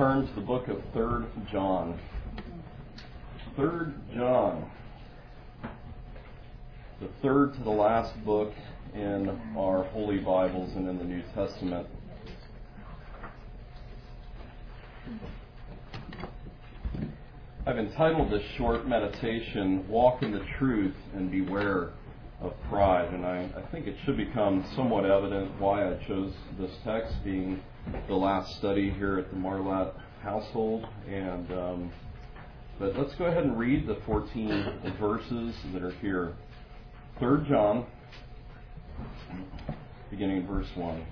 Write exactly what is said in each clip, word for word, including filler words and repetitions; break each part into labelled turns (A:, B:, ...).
A: turn to the book of Third John. Third John. The third to the last book in our Holy Bibles and in the New Testament. I've entitled this short meditation, Walk in the Truth and Beware of Pride. And I, I think it should become somewhat evident why I chose this text, being the last study here at the Marlatt household. And um, but let's go ahead and read the fourteen verses that are here. Third John, beginning in verse one.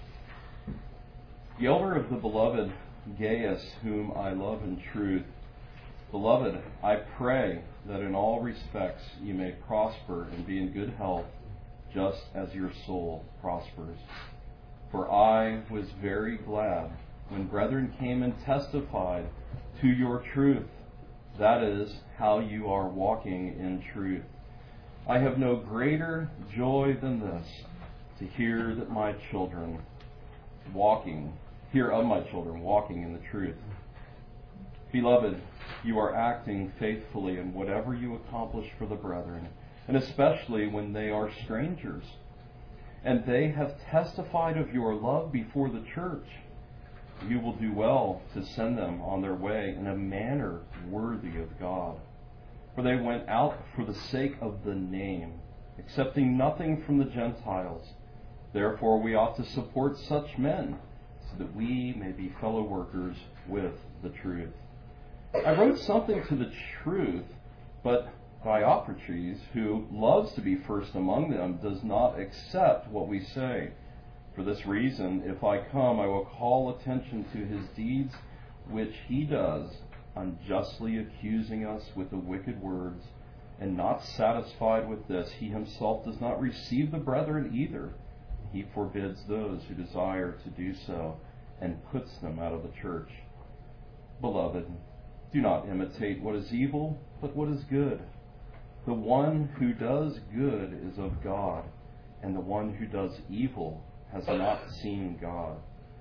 A: The elder of the beloved Gaius, whom I love in truth, Beloved, I pray that in all respects you may prosper and be in good health, just as your soul prospers. For I was very glad when brethren came and testified to your truth, that is, how you are walking in truth. I have no greater joy than this, to hear that my children walking, hear of my children walking in the truth. Beloved, you are acting faithfully in whatever you accomplish for the brethren, and especially when they are strangers. And they have testified of your love before the church. You will do well to send them on their way in a manner worthy of God. For they went out for the sake of the name, accepting nothing from the Gentiles. Therefore we ought to support such men, so that we may be fellow workers with the truth. I wrote something to the truth, but Diotrephes, who loves to be first among them, does not accept what we say. For this reason, if I come, I will call attention to his deeds, which he does, unjustly accusing us with the wicked words. And not satisfied with this, he himself does not receive the brethren either. He forbids those who desire to do so, and puts them out of the church. Beloved, do not imitate what is evil, but what is good. The one who does good is of God, and the one who does evil has not seen God.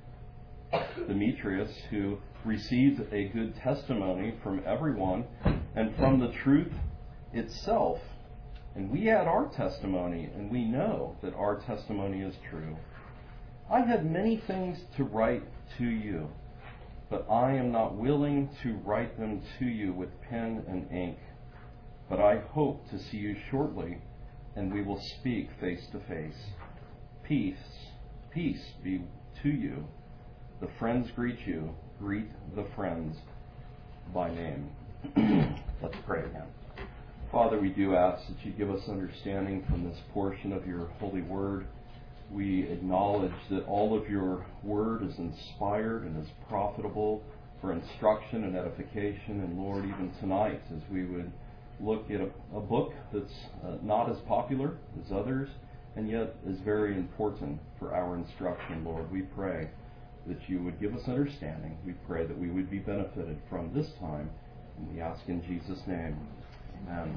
A: Demetrius, who received a good testimony from everyone and from the truth itself, and we add our testimony, and we know that our testimony is true. I had many things to write to you, but I am not willing to write them to you with pen and ink. But I hope to see you shortly, and we will speak face to face. Peace, peace be to you. The friends greet you. Greet the friends by name. Let's pray again. Father, we do ask that you give us understanding from this portion of your holy word. We acknowledge that all of your word is inspired and is profitable for instruction and edification. And Lord, even tonight, as we would look at a, a book that's uh, not as popular as others, and yet is very important for our instruction, Lord, we pray that you would give us understanding. We pray that we would be benefited from this time. And we ask in Jesus' name. Amen.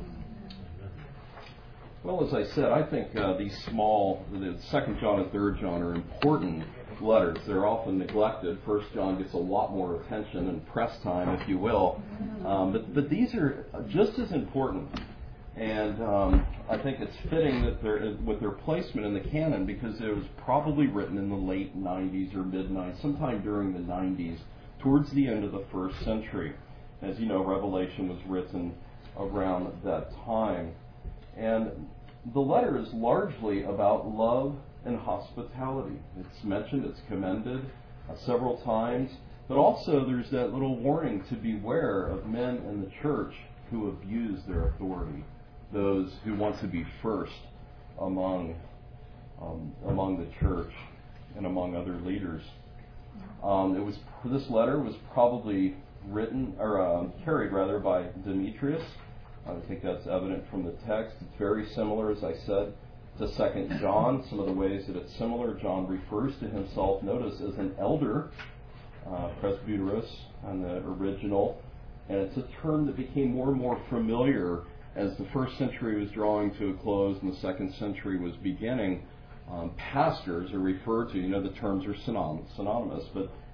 A: Well, as I said, I think uh, these small, the Second John and Third John are important letters. They're often neglected. First John gets a lot more attention and press time, if you will. Um, but, but these are just as important. And um, I think it's fitting that they're, with their placement in the canon, because it was probably written in the late nineties or mid-nineties, sometime during the nineties, towards the end of the first century. As you know, Revelation was written around that time. And the letter is largely about love and hospitality. It's mentioned, it's commended uh, several times, but also there's that little warning to beware of men in the church who abuse their authority, those who want to be first among um, among the church and among other leaders. Um, it was this letter was probably written or uh, carried rather by Demetrius. I think that's evident from the text. It's very similar, as I said, to Second John. Some of the ways that it's similar, John refers to himself, notice, as an elder, uh, presbyteros on the original. And it's a term that became more and more familiar as the first century was drawing to a close and the second century was beginning. Um, pastors are referred to, you know, the terms are synonymous, but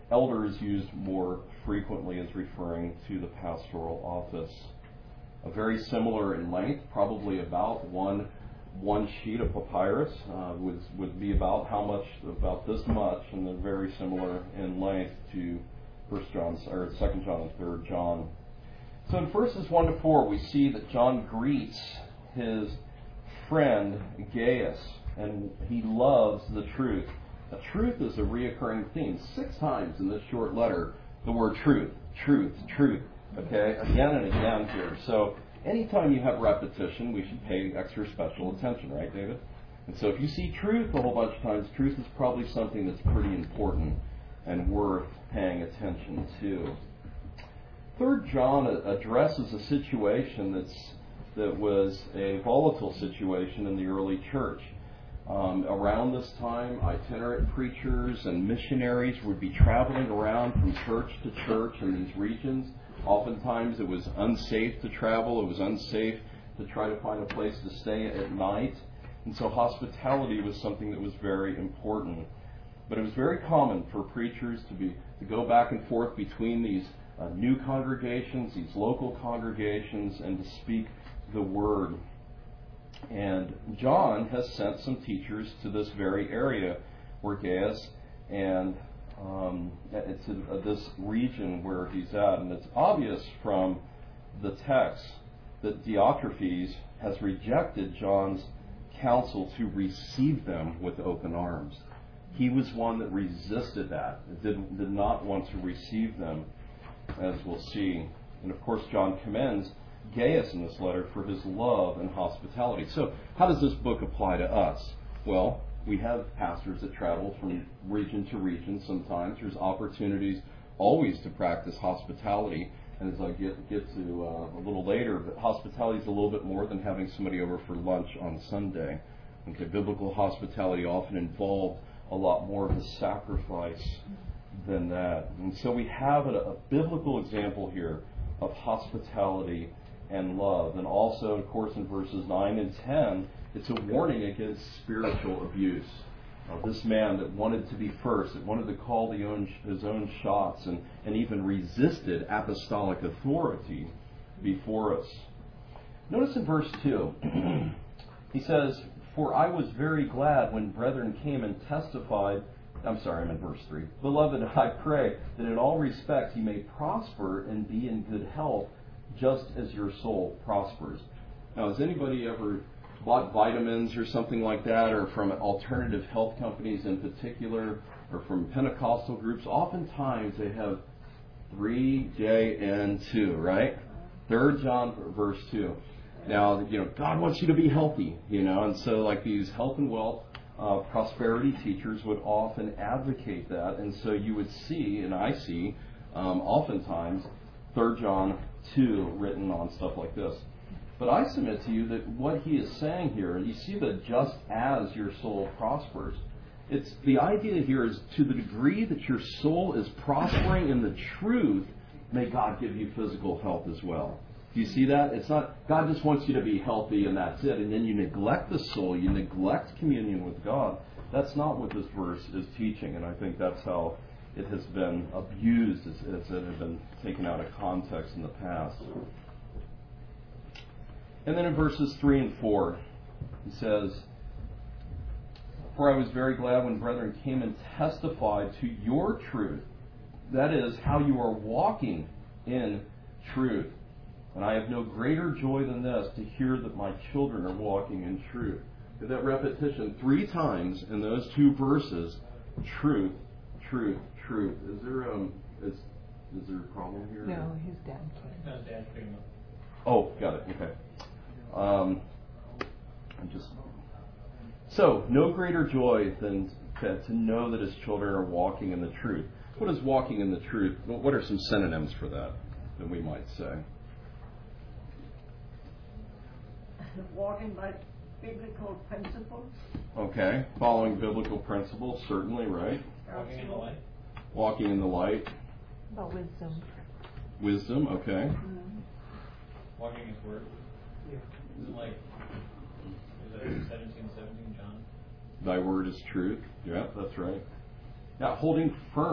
A: elders used more frequently as referring to the pastoral office. Uh, very similar in length, probably about one one sheet of papyrus uh, would would be about how much, about this much, and then very similar in length to First John or Second John and Third John. So in verses one to four, we see that John greets his friend Gaius, and he loves the truth. Now, truth is a reoccurring theme. Six times in this short letter, the word truth, truth, truth. Okay, again and again here. So anytime you have repetition, we should pay extra special attention, right, David? And so if you see truth a whole bunch of times, truth is probably something that's pretty important and worth paying attention to. Third John addresses a situation that's that was a volatile situation in the early church. Um, around this time, itinerant preachers and missionaries would be traveling around from church to church in these regions. Oftentimes it was unsafe to travel. It was unsafe to try to find a place to stay at night. And so hospitality was something that was very important. But it was very common for preachers to be to go back and forth between these uh, new congregations, these local congregations, and to speak the word. And John has sent some teachers to this very area where Gaius and um, to uh, this region where he's at. And it's obvious from the text that Diotrephes has rejected John's counsel to receive them with open arms. He was one that resisted that, did, did not want to receive them, as we'll see. And of course, John commends Gaius in this letter for his love and hospitality. So how does this book apply to us? Well, we have pastors that travel from region to region sometimes. There's opportunities always to practice hospitality. And as I get, get to uh, a little later, but hospitality is a little bit more than having somebody over for lunch on Sunday. Okay, biblical hospitality often involved a lot more of a sacrifice than that. And so we have a, a biblical example here of hospitality and love. And also, of course, in verses nine and ten, it's a warning against spiritual abuse. Uh, this man that wanted to be first, that wanted to call the own, his own shots, and, and even resisted apostolic authority before us. Notice in verse two, he says, "For I was very glad when brethren came and testified," I'm sorry, I'm in verse three. "Beloved, I pray that in all respects ye may prosper and be in good health, just as your soul prospers." Now, has anybody ever bought vitamins or something like that, or from alternative health companies in particular, or from Pentecostal groups? Oftentimes they have three J N two, right? Third John verse two. Now, you know, God wants you to be healthy, you know, and so like these health and wealth uh, prosperity teachers would often advocate that, and so you would see, and I see, um, oftentimes, Third John two written on stuff like this. But I submit to you that what he is saying here, and you see that just as your soul prospers, it's the idea here is to the degree that your soul is prospering in the truth, may God give you physical health as well. Do you see that? It's not, God just wants you to be healthy and that's it, and then you neglect the soul, you neglect communion with God. That's not what this verse is teaching, and I think that's how it has been abused as, as it has been taken out of context in the past. And then in verses three and four, he says, "For I was very glad when brethren came and testified to your truth." That is, how you are walking in truth. "And I have no greater joy than this, to hear that my children are walking in truth." That repetition three times in those two verses, truth, truth, truth. Is there um is is there a problem here?
B: No, his dad came.
C: No, Dad's picking up.
A: Oh, got it. Okay. Um, I'm just so no greater joy than to, to know that his children are walking in the truth. What is walking in the truth? What are some synonyms for that that we might say?
D: Walking by biblical principles.
A: Okay, following biblical principles, certainly, right?
C: Walking in the light.
A: Walking in the light.
B: About wisdom.
A: Wisdom, okay.
D: Mm-hmm.
C: Walking His Word. Isn't like, is that seventeen seventeen, John?
A: Thy word is truth. Yeah, that's right. Now, holding firm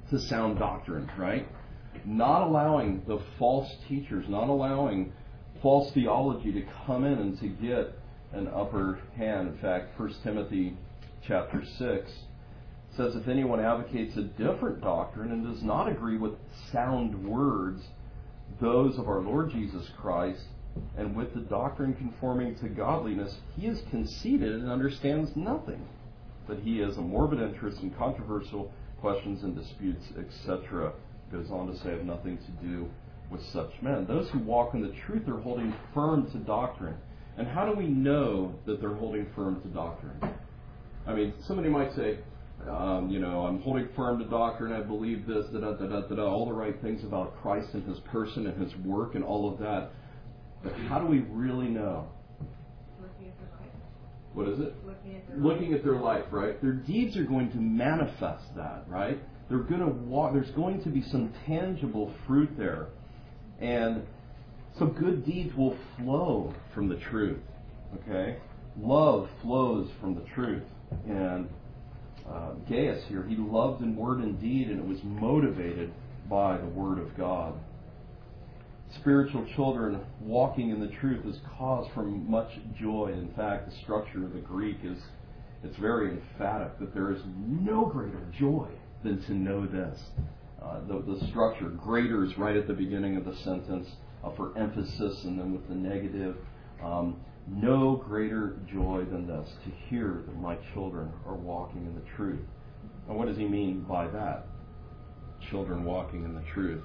A: to sound doctrine, right? Not allowing the false teachers, not allowing false theology to come in and to get an upper hand. In fact, First Timothy chapter six says, if anyone advocates a different doctrine and does not agree with sound words, those of our Lord Jesus Christ, and with the doctrine conforming to godliness, he is conceited and understands nothing, but he has a morbid interest in controversial questions and disputes, et cetera. Goes on to say, have nothing to do with such men. Those who walk in the truth are holding firm to doctrine. And how do we know that they're holding firm to doctrine? I mean, somebody might say, um, you know, I'm holding firm to doctrine, I believe this, da da da da da da, all the right things about Christ and his person and his work and all of that. But how do we really know?
E: Looking at their life.
A: What is it?
E: Looking at their
A: Looking
E: life.
A: at their life, right? Their deeds are going to manifest that, right? They're going to walk. There's going to be some tangible fruit there, and some good deeds will flow from the truth. Okay, love flows from the truth, and uh, Gaius here, he loved in word and deed, and it was motivated by the Word of God. Spiritual children walking in the truth is cause for much joy. In fact, the structure of the Greek is it's very emphatic that there is no greater joy than to know this. Uh, the, the structure, greater is right at the beginning of the sentence uh, for emphasis, and then with the negative, um, no greater joy than this, to hear that my children are walking in the truth. And what does he mean by that? Children walking in the truth.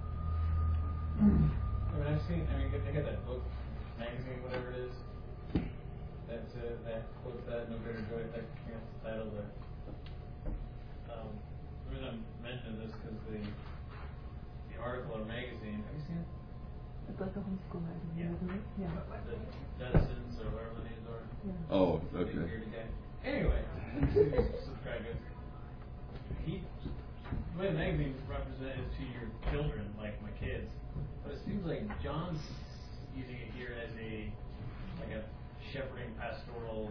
C: I mean, I've seen, I mean, I got that book, magazine, whatever it is, that's, uh, that quotes that, no greater joy, that, I guess the title there. Um, the reason I'm mentioning this because the, the article or magazine, have you seen it?
B: It's like a homeschool magazine,
C: Yeah.
B: isn't it? Yeah.
C: The Jetsons or whatever the names are.
B: Yeah.
A: Oh,
C: Big
A: okay.
C: bearded guy. Anyway, subscribe guys. He, the way the magazine represented to your children, like my kids, but it seems like John's using it here as a, like a shepherding, pastoral,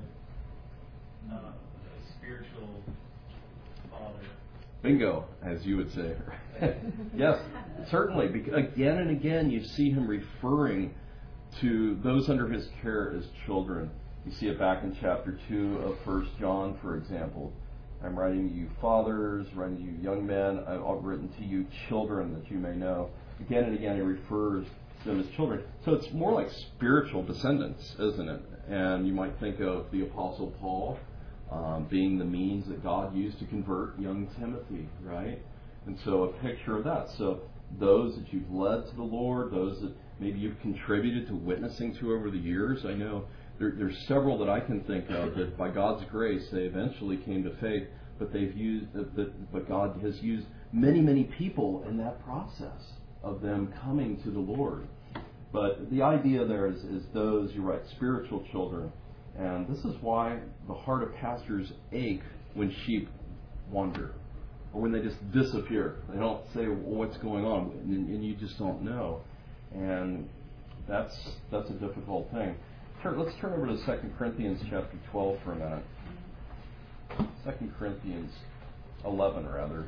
C: uh, spiritual father.
A: Bingo, as you would say. Yes, certainly. Because again and again, you see him referring to those under his care as children. You see it back in chapter two of First John, for example. I'm writing to you fathers, writing to you young men. I've written to you children that you may know. Again and again, he refers to them as children. So it's more like spiritual descendants, isn't it? And you might think of the Apostle Paul um, being the means that God used to convert young Timothy, right? And so a picture of that. So those that you've led to the Lord, those that maybe you've contributed to witnessing to over the years. I know there, there's several that I can think of that by God's grace they eventually came to faith, but they've used, but God has used many, many people in that process of them coming to the Lord. But the idea there is, is those, you're right, spiritual children. And this is why the heart of pastors ache when sheep wander, or when they just disappear. They don't say what's going on, and, and you just don't know. And that's that's a difficult thing. Turn, let's turn over to Second Corinthians chapter twelve for a minute. Second Corinthians eleven, rather.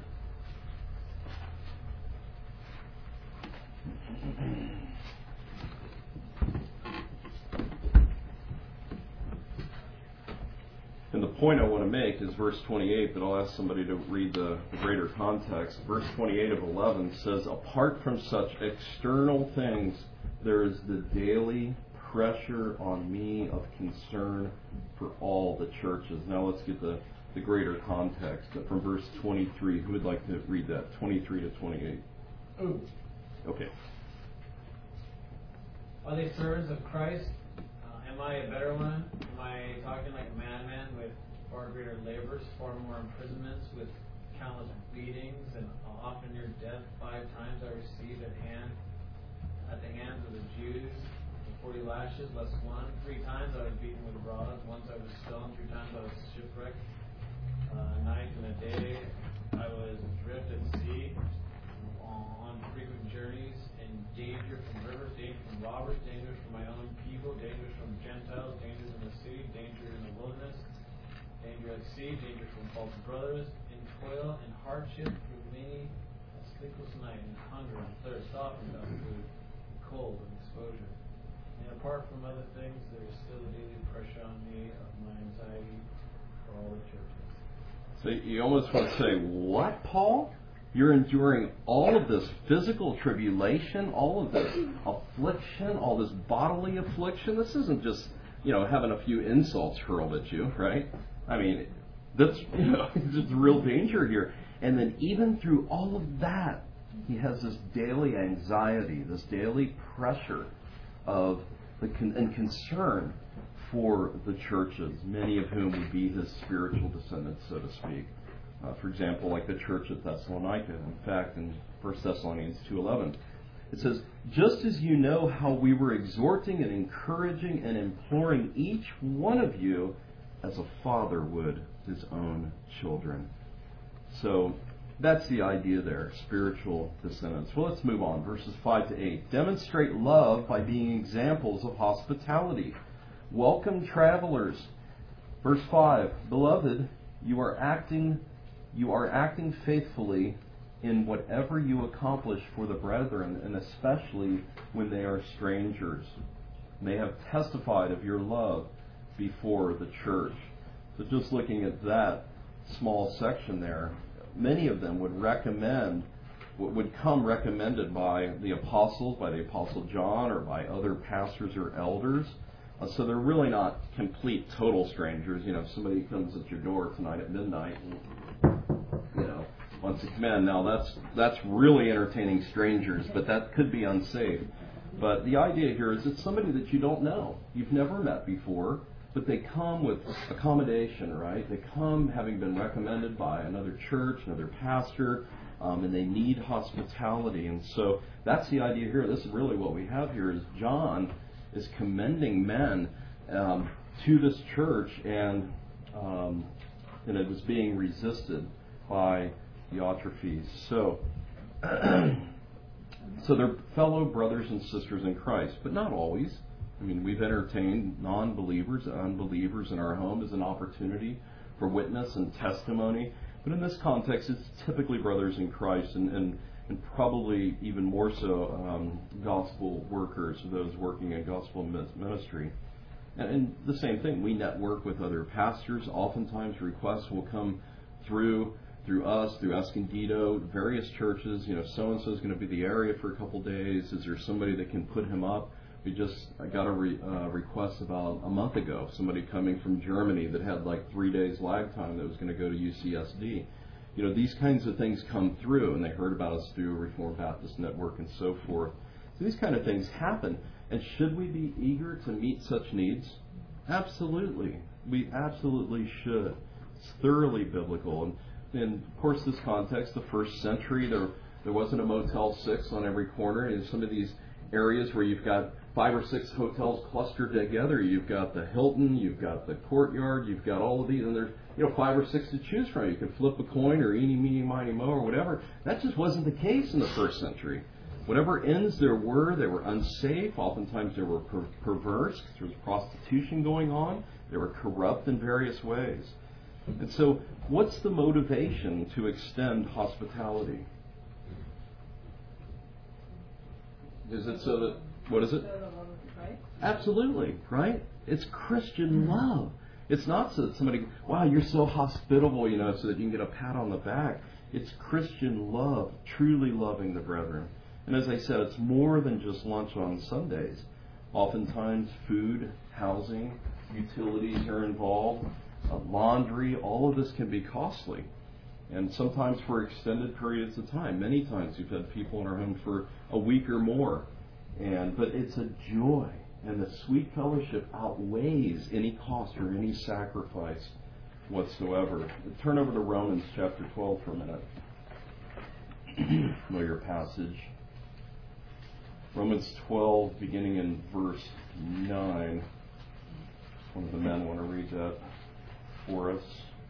A: And the point I want to make is verse twenty-eight, but I'll ask somebody to read the, the greater context. Verse twenty-eight of eleven says, apart from such external things, there is the daily pressure on me of concern for all the churches. Now let's get the, the greater context from verse twenty-three. Who would like to read that? twenty-three to twenty-eight.
C: Ooh.
A: Okay.
C: Are they servants of Christ? Uh, am I a better one? Am I talking like a madman with far greater labors, far more imprisonments, with countless beatings, and often near death? Five times I received at hand at the hands of the Jews, forty lashes less one. Three times I was beaten with rods. Once I was stoned. Three times I was shipwrecked. Uh, a night and a day I was adrift at sea, on frequent journeys, in danger from rivers, danger from robbers, dangers from my own people, dangers from Gentiles, dangers in the city, danger in the wilderness, danger at sea, danger from false brothers, in toil and hardship through many sleepless night and hunger and thirst, often without food, cold and exposure. And apart from other things, there is still a daily pressure on me of my anxiety for all the churches.
A: So you almost want to say, what, Paul? You're enduring all of this physical tribulation, all of this affliction, all this bodily affliction. This isn't just, you know, having a few insults hurled at you, right? I mean, that's, you know, it's real danger here. And then even through all of that, he has this daily anxiety, this daily pressure of the con- and concern for the churches, many of whom would be his spiritual descendants, so to speak. Uh, for example, like the church at Thessalonica. In fact, in First Thessalonians two eleven, it says, "Just as you know how we were exhorting and encouraging and imploring each one of you as a father would his own children." So that's the idea there, spiritual descendants. Well, let's move on. Verses five to eight. "Demonstrate love by being examples of hospitality. Welcome travelers." Verse five. "Beloved, you are acting you are acting faithfully in whatever you accomplish for the brethren, and especially when they are strangers. And they have testified of your love before the church." So just looking at that small section there, many of them would recommend, would come recommended by the apostles, by the Apostle John, or by other pastors or elders. Uh, so they're really not complete, total strangers. You know, if somebody comes at your door tonight at midnight and, you know, wants to come in, now that's that's really entertaining strangers, but that could be unsafe. But the idea here is it's somebody that you don't know, you've never met before, but they come with accommodation, right? They come having been recommended by another church, another pastor, um, and they need hospitality. And so that's the idea here. This is really what we have here is John is commending men um, to this church, and um, and it was being resisted by Diotrephes. So, so they're fellow brothers and sisters in Christ, but not always. I mean, we've entertained non-believers, unbelievers in our home as an opportunity for witness and testimony. But in this context, it's typically brothers in Christ, and, and, and probably even more so um, gospel workers, those working in gospel ministry. And, and the same thing, we network with other pastors. Oftentimes requests will come through through us, through Escondido, various churches. You know, so-and-so is going to be the area for a couple days. Is there somebody that can put him up? We just got a re, uh, request about a month ago, somebody coming from Germany that had like three days lag time that was going to go to U C S D. You know, these kinds of things come through, and they heard about us through Reformed Baptist Network and so forth. So these kind of things happen. And should we be eager to meet such needs? Absolutely. We absolutely should. It's thoroughly biblical. And in, of course, this context, the first century, there there wasn't a Motel six on every corner. In some of these areas where you've got five or six hotels clustered together, you've got the Hilton, you've got the Courtyard, you've got all of these, and there's, you know, five or six to choose from. You can flip a coin or eeny, meeny, miny, mo, or whatever. That just wasn't the case in the first century. Whatever inns there were, they were unsafe. Oftentimes they were per- perverse. There was prostitution going on. They were corrupt in various ways. And so, what's the motivation to extend hospitality? Is it so that, what is it? Absolutely, right? It's Christian love. It's not so that somebody, wow, you're so hospitable, you know, so that you can get a pat on the back. It's Christian love, truly loving the brethren. And as I said, it's more than just lunch on Sundays. Oftentimes, food, housing, utilities are involved, uh, laundry, all of this can be costly. And sometimes for extended periods of time. Many times we've had people in our home for a week or more. And but it's a joy. And the sweet fellowship outweighs any cost or any sacrifice whatsoever. Turn over to Romans chapter twelve for a minute. Familiar passage. Romans twelve, beginning in verse nine. One of the men want to read that for us.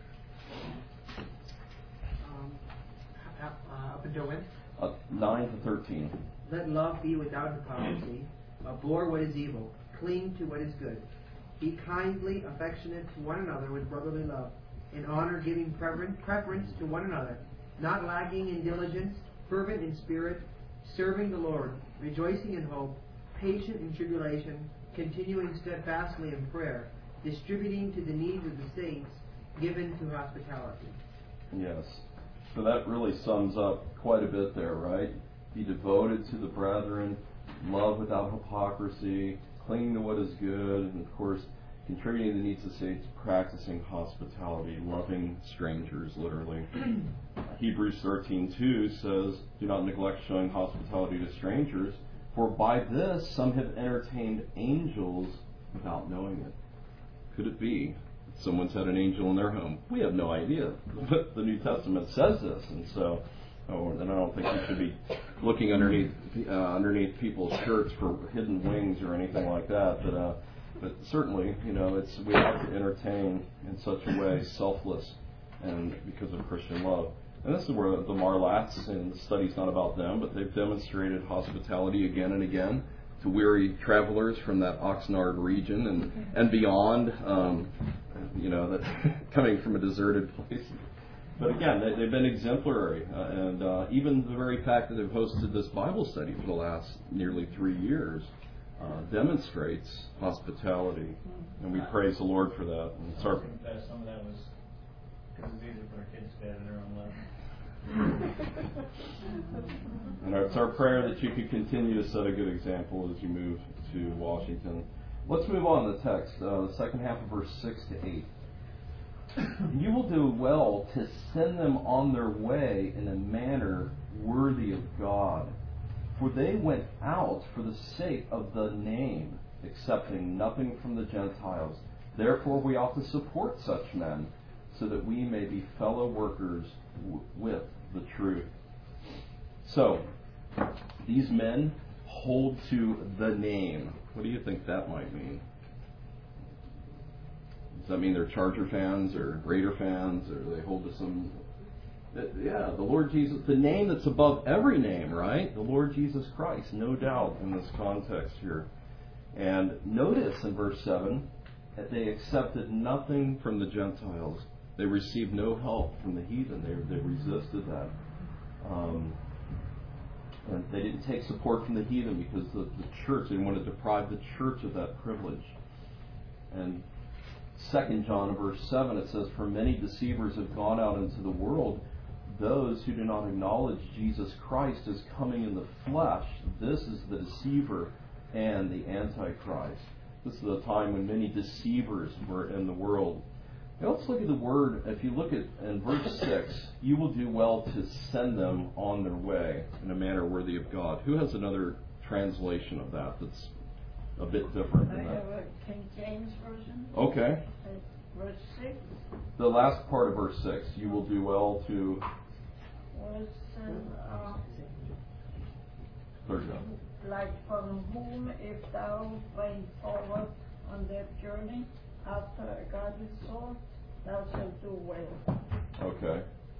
F: Um, uh, up until when?
A: Uh, nine to thirteen.
F: Let love be without hypocrisy. Abhor what is evil. Cling to what is good. Be kindly affectionate to one another with brotherly love. In honor, giving preference to one another, not lagging in diligence, fervent in spirit, serving the Lord, rejoicing in hope, patient in tribulation, continuing steadfastly in prayer, distributing to the needs of the saints, given to hospitality.
A: Yes. So that really sums up quite a bit there, right? Be devoted to the brethren, love without hypocrisy, clinging to what is good, and of course, contributing to the needs of the saints, practicing hospitality, loving strangers, literally. Hebrews thirteen two says, do not neglect showing hospitality to strangers, for by this some have entertained angels without knowing it. Could it be someone's had an angel in their home? We have no idea. But the New Testament says this, and so, oh, and I don't think we should be looking underneath uh, underneath people's shirts for hidden wings or anything like that. But uh, but certainly, you know, it's we have to entertain in such a way, selfless, and because of Christian love. And this is where the Marlats, and the study's not about them, but they've demonstrated hospitality again and again to weary travelers from that Oxnard region and, and beyond, um, you know, that coming from a deserted place. But again, they, they've been exemplary. Uh, and uh, even the very fact that they've hosted this Bible study for the last nearly three years uh, demonstrates hospitality. And we praise the Lord for that. And it's our,
C: confess some of that was because it's easier for our kids to stay out of their own level.
A: And it's our prayer that you could continue to set a good example as you move to Washington. Let's move on to the text, uh, the second half of verse six to eight. You will do well to send them on their way in a manner worthy of God. For they went out for the sake of the name, accepting nothing from the Gentiles. Therefore we ought to support such men, so that we may be fellow workers w- with the truth. So, these men hold to the name. What do you think that might mean? Does that mean they're Charger fans or Raider fans, or they hold to some... Yeah, the Lord Jesus, the name that's above every name, right? The Lord Jesus Christ, no doubt in this context here. And notice in verse seven that they accepted nothing from the Gentiles. They received no help from the heathen. They, they resisted that. Um, and they didn't take support from the heathen because the, the church, they wanted to deprive the church of that privilege. And Second John verse seven, it says, for many deceivers have gone out into the world, those who do not acknowledge Jesus Christ as coming in the flesh. This is the deceiver and the Antichrist. This is a time when many deceivers were in the world. Now let's look at the word. If you look at in verse six, you will do well to send them on their way in a manner worthy of God. Who has another translation of that that's a bit different
D: I
A: than
D: have
A: that?
D: a King James version.
A: Okay.
D: Uh, Verse six
A: The last part of verse six, you will do well to...
D: was uh,
A: There you go.
D: like from whom if thou went forward on that journey after a godly soul, thou shalt do well.
A: Okay.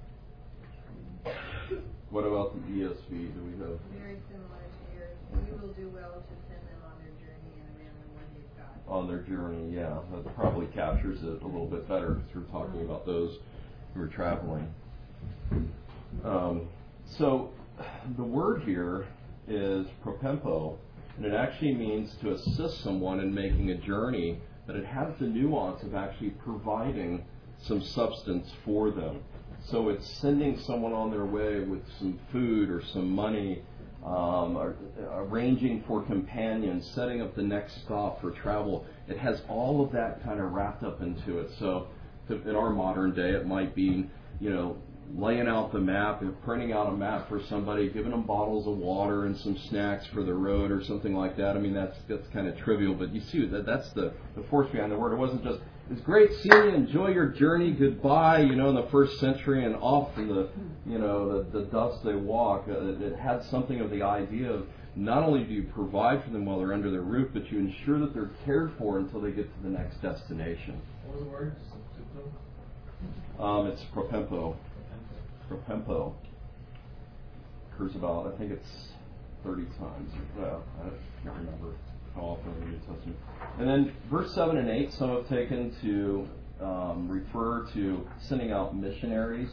A: What about the E S V? Do we have...
E: Very similar to yours. You will do well to send them on their journey in a manner worthy of God.
A: On their journey, yeah. That probably captures it a little bit better because we're talking about those who are traveling. Um, so the word here is propempo, and it actually means to assist someone in making a journey, but it has the nuance of actually providing some substance for them. So it's sending someone on their way with some food or some money, um, or, arranging for companions, setting up the next stop for travel. It has all of that kind of wrapped up into it. So in our modern day, it might be, you know, laying out the map and printing out a map for somebody, giving them bottles of water and some snacks for the road or something like that. I mean, that's that's kind of trivial, but you see that that's the, the force behind the word. It wasn't just, it's great seeing you, enjoy your journey, goodbye, you know, in the first century, and off in the, you know, the, the dust they walk. It, it had something of the idea of not only do you provide for them while they're under their roof, but you ensure that they're cared for until they get to the next destination.
C: What was the word?
A: Um, it's propempo. Propempo occurs about, I think it's thirty times. Well, I can't remember how often in the New Testament. And then verse seven and eight, some have taken to um, refer to sending out missionaries.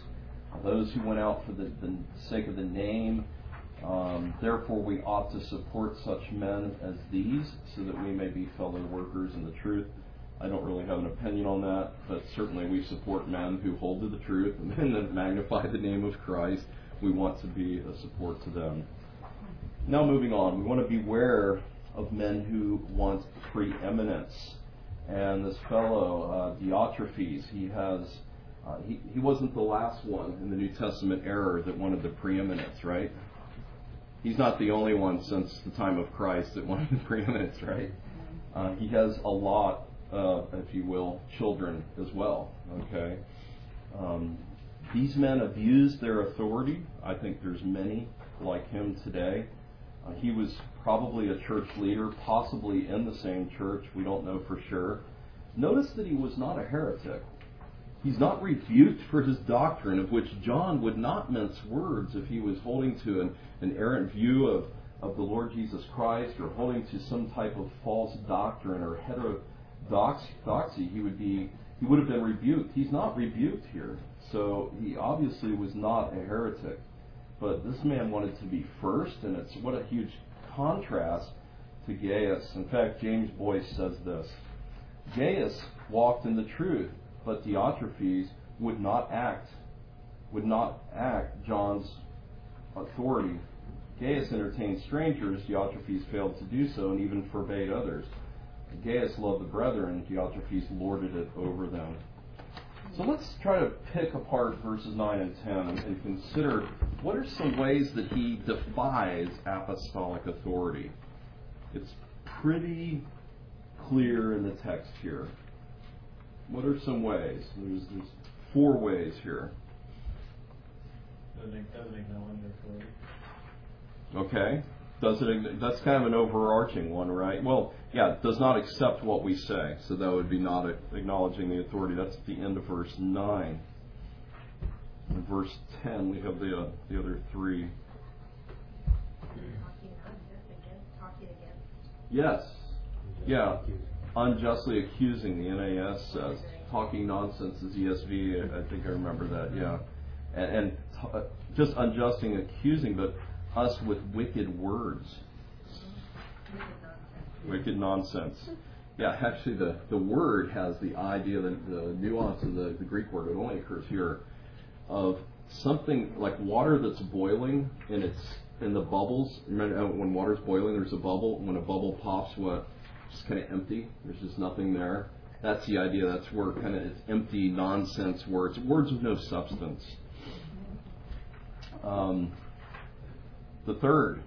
A: those who went out for the, the sake of the name. Um, therefore, we ought to support such men as these, so that we may be fellow workers in the truth. I don't really have an opinion on that, but certainly we support men who hold to the truth and men that magnify the name of Christ. We want to be a support to them. Now moving on, we want to beware of men who want preeminence. And this fellow, uh, Diotrephes, he has, uh, he, he wasn't the last one in the New Testament era that wanted the preeminence, right? He's not the only one since the time of Christ that wanted the preeminence, right? Uh, he has a lot, uh, if you will, children as well, okay? Um, these men abused their authority. I think there's many like him today. Uh, he was probably a church leader, possibly in the same church. We don't know for sure. Notice that he was not a heretic. He's not rebuked for his doctrine, of which John would not mince words if he was holding to an, an errant view of, of the Lord Jesus Christ, or holding to some type of false doctrine or heterodoxy. He would be he would have been rebuked. He's not rebuked here, so he obviously was not a heretic. But this man wanted to be first, and it's what a huge contrast to Gaius. In fact, James Boyce says this: Gaius walked in the truth, but Diotrephes would not act, would not act John's authority. Gaius entertained strangers, Diotrephes failed to do so, and even forbade others. Gaius loved the brethren, Diotrephes lorded it over them. So let's try to pick apart verses nine and ten and, and consider what are some ways that he defies apostolic authority. It's pretty clear in the text here. What are some ways? There's, there's four ways here.
C: Doesn't, doesn't acknowledge authority.
A: Okay. Does it? That's kind of an overarching one, right? Well, yeah, does not accept what we say. So that would be not acknowledging the authority. That's at the end of verse nine. In verse ten, we have the uh, the other three.
E: Talking unjust against, talking against.
A: Yes. Yeah. Unjustly accusing, the N A S says. Talking nonsense is E S V. I think I remember that, yeah. And, and t- just unjustly accusing, but us with wicked words. Wicked nonsense. Yeah, actually the, the word has the idea, the, the nuance of the, the Greek word, it only occurs here, of something like water that's boiling and it's in the bubbles. Remember when water's boiling, there's a bubble. When a bubble pops, what? It's kind of empty. There's just nothing there. That's the idea. That's where kind of it's empty nonsense words, words with no substance. Um, the third,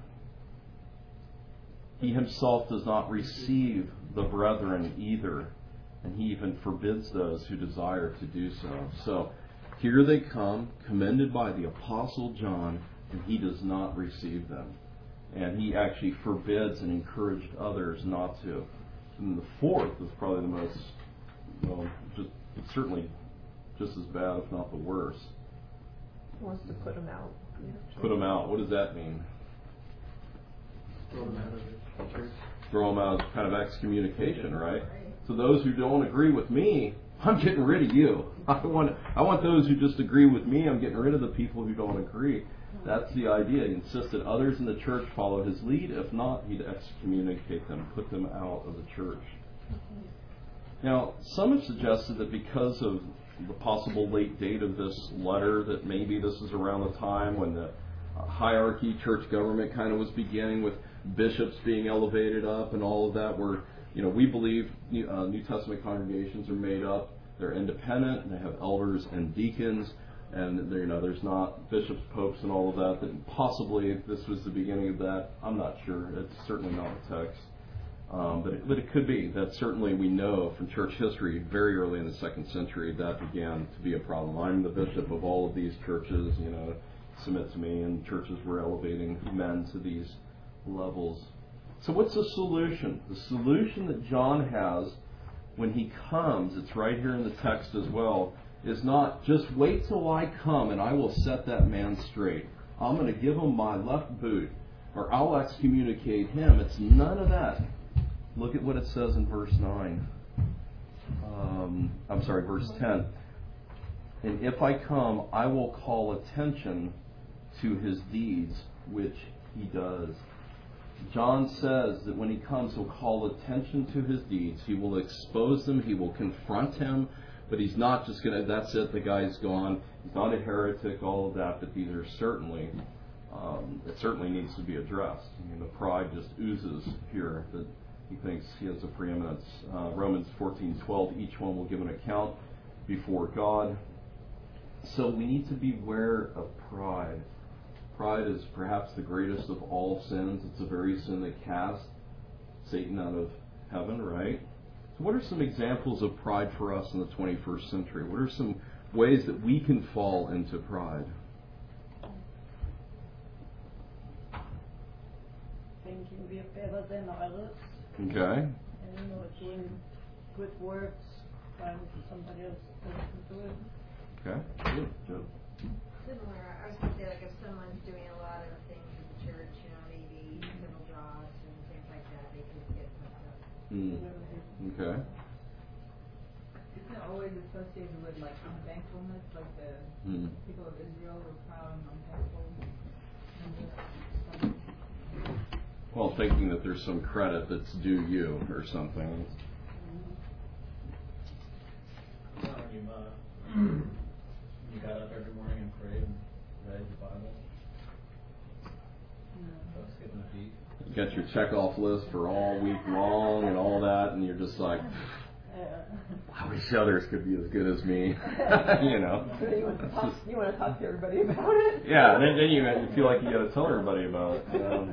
A: he himself does not receive the brethren either, and he even forbids those who desire to do so. So here they come, commended by the Apostle John, and he does not receive them. And he actually forbids and encouraged others not to. And the fourth is probably the most, well, just certainly just as bad, if not the worst.
B: He wants to put them out.
A: Put them out. What does that mean?
F: Throw them out of the church.
A: Throw them out, kind of excommunication, right? So those who don't agree with me, I'm getting rid of you. I want I want those who just agree with me. I'm getting rid of the people who don't agree. That's the idea. He insists that others in the church follow his lead. If not, he'd excommunicate them, put them out of the church. Now, some have suggested that because of the possible late date of this letter, that maybe this is around the time when the hierarchy, church government kind of was beginning, with bishops being elevated up and all of that, where, you know, we believe New, uh, New Testament congregations are made up. They're independent, and they have elders and deacons, and you know, there's not bishops, popes, and all of that. That possibly this was the beginning of that. I'm not sure. It's certainly not a text. Um, but, it, but it could be. That certainly we know from church history, very early in the second century, that began to be a problem. I'm the bishop of all of these churches, you know, submit to me, and churches were elevating men to these levels. So what's the solution? The solution that John has when he comes, it's right here in the text as well, is not just wait till I come and I will set that man straight. I'm going to give him my left boot, or I'll excommunicate him. It's none of that. Look at what it says in verse nine. Um, I'm sorry, verse ten. And if I come, I will call attention to his deeds, which he does. John says that when he comes, he'll call attention to his deeds. He will expose them. He will confront him. But he's not just going to, that's it, the guy's gone. He's not a heretic, all of that. But these are certainly, um, it certainly needs to be addressed. I mean, the pride just oozes here that he thinks he has a preeminence. Uh, Romans fourteen twelve, each one will give an account before God. So we need to beware of pride. Pride is perhaps the greatest of all sins. It's the very sin that cast Satan out of heaven, right? So what are some examples of pride for us in the twenty-first century? What are some ways that we can fall into pride?
D: Thinking we are better than others.
A: Okay.
D: And, you know, doing good works while somebody else doesn't do it.
A: Okay. Good. Good.
E: Similar, I was gonna say, like, if someone's doing a lot of things in the church, you know, maybe several jobs and things like that, they could get puffed up.
A: Mm. Okay.
G: Isn't it always associated with, like, unthankfulness, like the
A: Mm.
G: people of Israel were proud and unthankful?
A: Well, thinking that there's some credit that's due you or something.
C: You know, you, uh, you got up every morning and prayed and read the Bible. Without skipping a beat.
A: You got your check-off list for all week long and all that, and you're just like, I wish others could be as good as me. You know.
B: So you want to talk, you want to talk to everybody about it?
A: Yeah, and then, then you feel like you got to tell everybody about it. You know?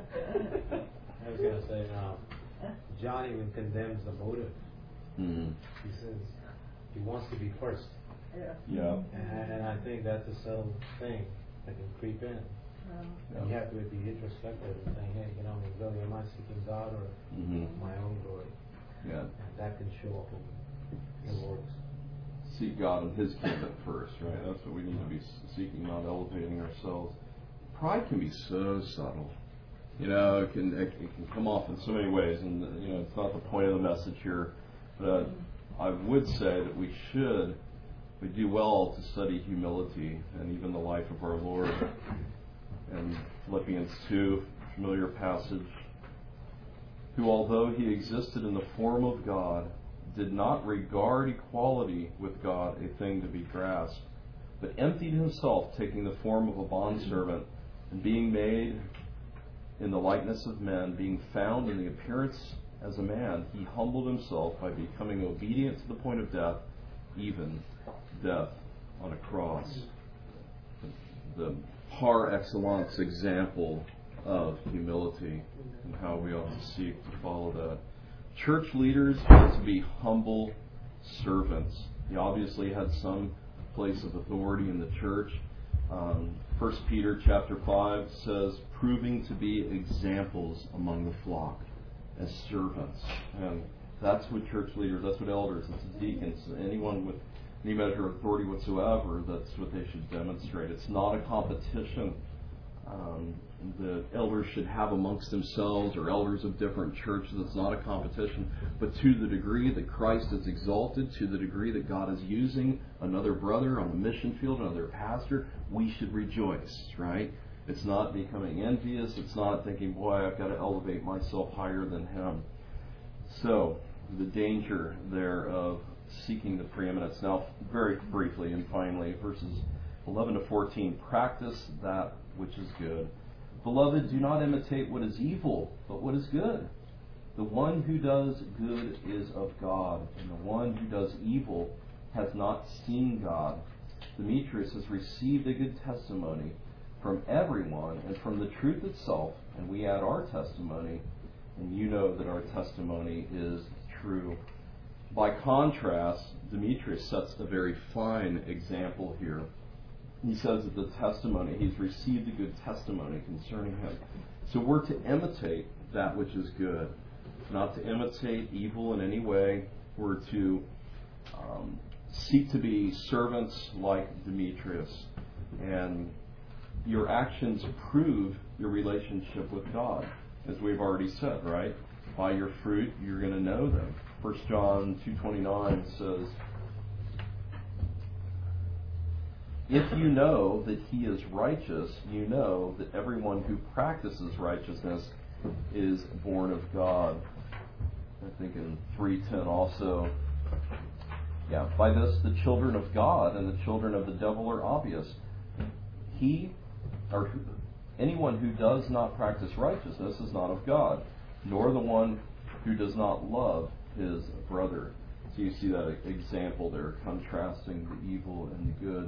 H: I was going to say, now, John even condemns the motive.
A: Mm.
H: He says he wants to be first.
D: Yeah.
A: Yeah.
H: And, and I think that's a subtle thing that can creep in.
D: Um,
H: And you have to be introspective and saying, hey, you know, really, am I seeking God or
A: Mm-hmm.
H: my own glory?
A: Yeah.
H: And that can show up in, in works.
A: Seek God and His kingdom first, right? That's what we need to be seeking, not elevating ourselves. Pride can be so subtle. You know, it can it, it can come off in so many ways, and you know, it's not the point of the message here. But I would say that we should, we do well to study humility and even the life of our Lord. And Philippians two, familiar passage, who although he existed in the form of God, did not regard equality with God a thing to be grasped, but emptied himself, taking the form of a bondservant, and being made in the likeness of men, being found in the appearance as a man, he humbled himself by becoming obedient to the point of death, even death on a cross. The par excellence example of humility and how we ought to seek to follow that. Church leaders are to be humble servants. He obviously had some place of authority in the church. Um, First Peter chapter five says, proving to be examples among the flock as servants. And that's what church leaders, that's what elders, that's deacons, anyone with any measure of authority whatsoever, that's what they should demonstrate. It's not a competition um, the elders should have amongst themselves, or elders of different churches. It's not a competition. But to the degree that Christ is exalted, to the degree that God is using another brother on the mission field, another pastor, we should rejoice, right? It's not becoming envious. It's not thinking, boy, I've got to elevate myself higher than him. So, the danger there of seeking the preeminence. Now, very briefly and finally, verses eleven to fourteen, practice that which is good. Beloved, do not imitate what is evil, but what is good. The one who does good is of God, and the one who does evil has not seen God. Demetrius has received a good testimony from everyone and from the truth itself, and we add our testimony, and you know that our testimony is true. By contrast, Demetrius sets a very fine example here. He says that the testimony, he's received a good testimony concerning him. So we're to imitate that which is good, not to imitate evil in any way. We're to um, seek to be servants like Demetrius. And your actions prove your relationship with God, as we've already said, right? By your fruit, you're going to know them. First John two twenty-nine says, if you know that he is righteous, you know that everyone who practices righteousness is born of God. I think in three ten also, yeah, by this the children of God and the children of the devil are obvious. He, or anyone who does not practice righteousness is not of God, nor the one who does not love his brother. So you see that example there, contrasting the evil and the good.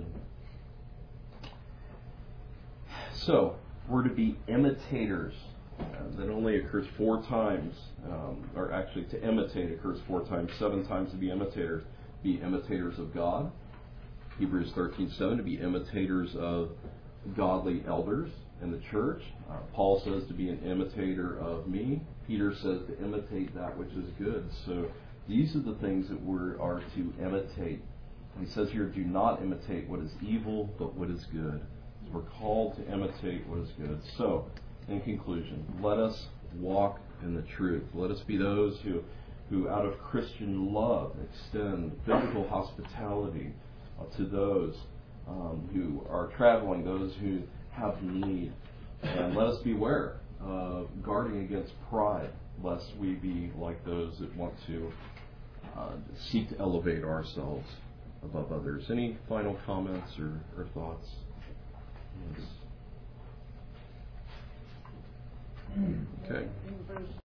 A: So, we're to be imitators. Uh, that only occurs four times, um, or actually to imitate occurs four times, seven times to be imitators. Be imitators of God. Hebrews thirteen seven, to be imitators of godly elders in the church. Uh, Paul says to be an imitator of me. Peter says to imitate that which is good. So these are the things that we are to imitate. And he says here, do not imitate what is evil, but what is good. So we're called to imitate what is good. So, in conclusion, let us walk in the truth. Let us be those who, who out of Christian love, extend biblical hospitality uh, to those um, who are traveling, those who have need. And let us beware of guarding against pride, lest we be like those that want to uh, seek to elevate ourselves above others. Any final comments or, or thoughts? Yes. Okay.